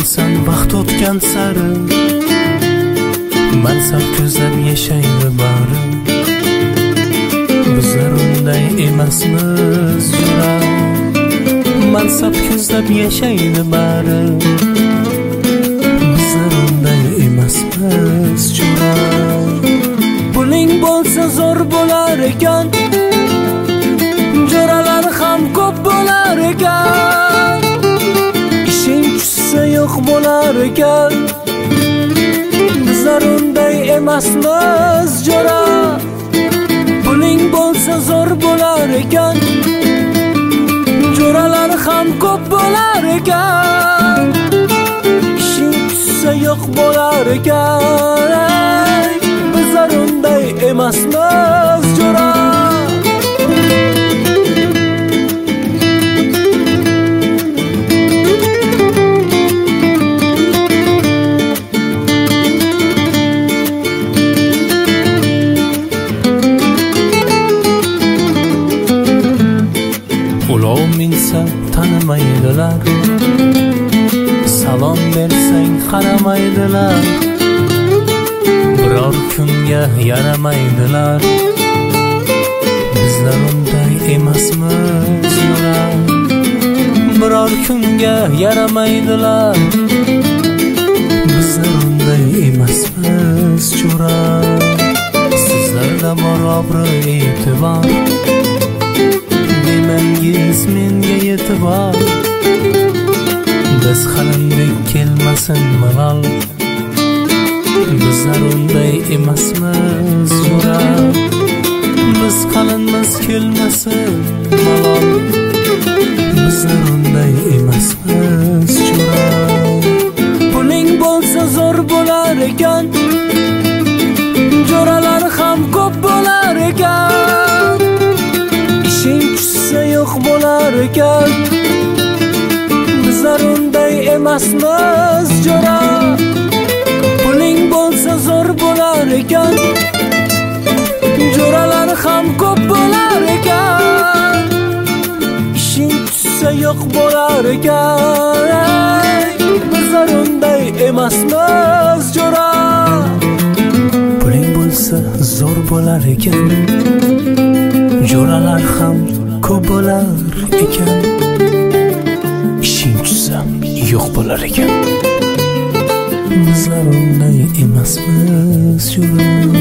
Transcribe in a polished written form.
bilmaysan vaqt o'tgan sari mansab ko'zlab yashaydi bari. Bizlar unday emasmiz jura, mansab ko'zlab yashaydi bari. Bizlar unday emasmiz jura. Puling bo'lsa zo'r bo'lar ekan, jo'ralar ham ko'p bo'lar ekan. Ishing tushsa yo'q bo'lar ekan, bizlar unday emasmiz jo'ra. Puling bo'lsa zo'r bo'lar ekan, jo'ralar ham ko'p bo'lar ekan. Ishing tushsa yo'q bo'lar ekan, bizlar unday emasmiz jo'ra. Ulov minsa tanimaydilar, salom bersang qaramaydilar. Biror kunga yaramaydilar, bizlar unday emasmiz jo'ra. Biror kunga yaramaydilar, bizlar unday emasmiz jo'ra. Sizlarda bor obro'-e'tibor, demangiz menga yetib ol. Biz qalindek kelmasin malol, bizlar unday emasmiz jo'ra. Biz qalinmiz kelmasin malol, bizlar unday emasmiz jo'ra. Puling bo'lsa zo'r bo'lar ekan, jo'ralar ham ko'p bo'lar ekan. Ishing tushsa yo'q bo'lar ekan, bizlar unday emasmiz jo'ra. Puling bo'lsa zo'r bo'lar ekan, jo'ralar ham ko'p bo'lar ekan. Ishing tushsa yo'q bo'lar ekan, bizlar unday emasmiz jo'ra. Puling bo'lsa zo'r bo'lar ekan, jo'ralar ham ko'p bo'lar ekan. Ishing tushsa yo'q bo'lar ekan, bizlar unday emasmiz jo'ra.